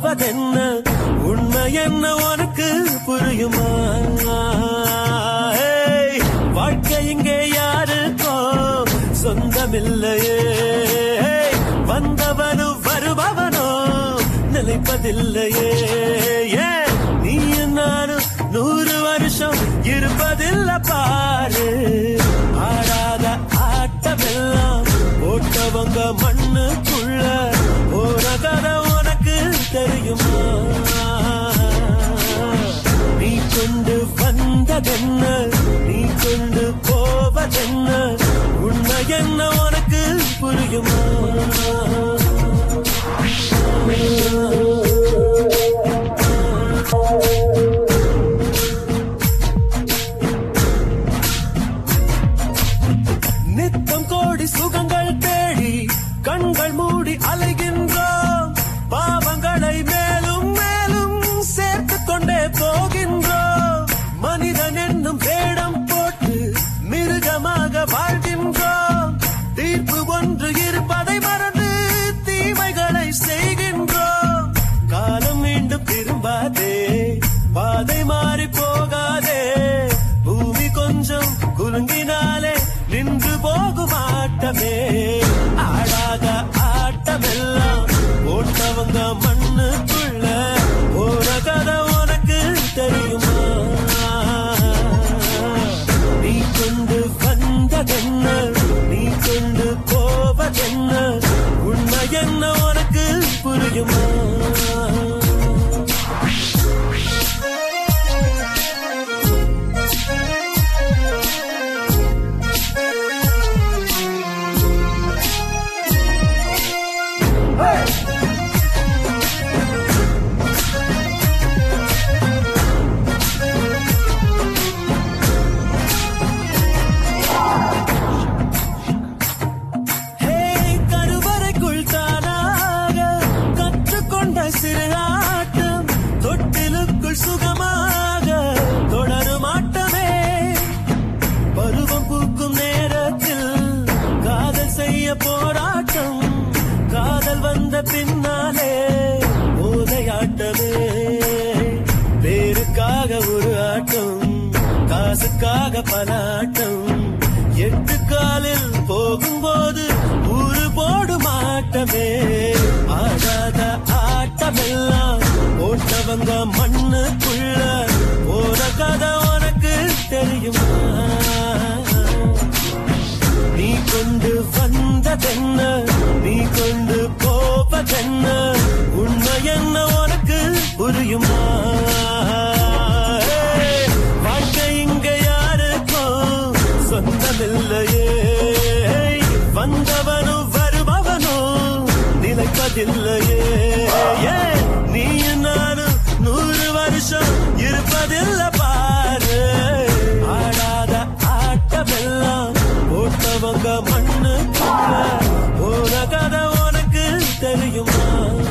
போவதென்ன உண்மை என்ன உனக்கு புரியுமா? வாழ்க்கை இங்கே யாருக்கோ சொந்தமில்லையே, வந்தவனோ வருபவனோ நிலைப்பதில்லையே. நீ நானும் 100 வருஷம் இருப்பதில்லை பாரு. ஆடாத ஆட்டமெல்லாம் போட்டவங்க மண்ணுக்குள்ள போற கதை உனக்கு தெரியுமா? நீ கொண்டு வந்ததென்ன, நீ கொண்டு போவதென்ன, உண்மை என்ன உனக்கு புரியுமா? நித்தம் கோடி சுகங்கள் தேடி கண்கள் மூடி அலைகின்றோம். பாவங்களை மேலும் மேலும் சேர்த்து கொண்டே போகின்றோம். மனிதன் என்னும் வேடம் போட்டு மிருகமாக வாழ்கின்றோம். தீர்ப்பு ஒன்று இருப்பதை மறந்து தீமைகளை செய்கின்றோம். காலம் மீண்டும் திரும்பாதே, பாதை மாறி போகாதே. பூமி கொஞ்சம் குலுங்கினாலே நின்று போகும் ஆட்டமே. ஆடாத ஆட்டமெல்லாம் போட்டவங்க மண்ணுக்குள்ள போற கதை உனக்கு தெரியுமா? நீ கொண்டு வந்ததென்ன, நீ கொண்டு போவதென்ன, உண்மை என்ன உனக்கு புரியுமா? சுகமாக தொடரும் ஆட்டமே. பருவம் பூக்கும் நேரத்தில் காதல் செய்ய போராட்டம். காதல் வந்த பின்னாலே போதையாட்டமே. பேருக்காக ஒரு ஆட்டம், காசுக்காக பல ஆட்டம். 8 காலில் போகும்போது ஊரு போடும் ஆட்டமே. ஆடாத ஆட்டமெல்லாம் போட்டவங்க மண்ணுக்குள்ள போற கதை உனக்கு தெரியுமா? நீ கொண்டு வந்ததென்ன, நீ கொண்டு போவதென்ன, உண்மை என்ன உனக்கு புரியுமா? வாழ்க்கை இங்க யாருக்கும் சொந்தமில்லையே, வந்தவனோ வருபவனோ நிலைப்பதில்லையே. நீ நானும் 100 வருஷம் இருப்பதில்லை பாரு. ஆடாத ஆட்டமெல்லாம் போட்டவங்க மண்ணுக்குள்ள போற கதை உனக்கு தெரியுமா?